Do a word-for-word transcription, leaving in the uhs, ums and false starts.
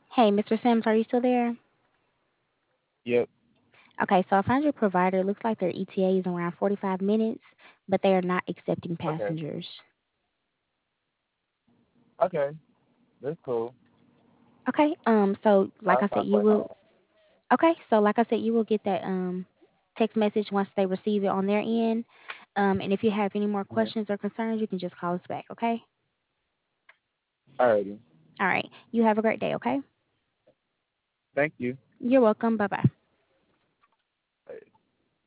Hey, mister Sims, are you still there? Yep. Okay, so I found your provider. Looks like their E T A is around forty-five minutes, but they are not accepting Okay. passengers. Okay. That's cool. Okay, um, so like I'll I said, stop you waiting. will. Okay, so like I said, you will get that um text message once they receive it on their end. Um, and if you have any more Yeah. questions or concerns, you can just call us back. Okay. Alrighty. All right. You have a great day. Okay. Thank you. You're welcome. Bye bye.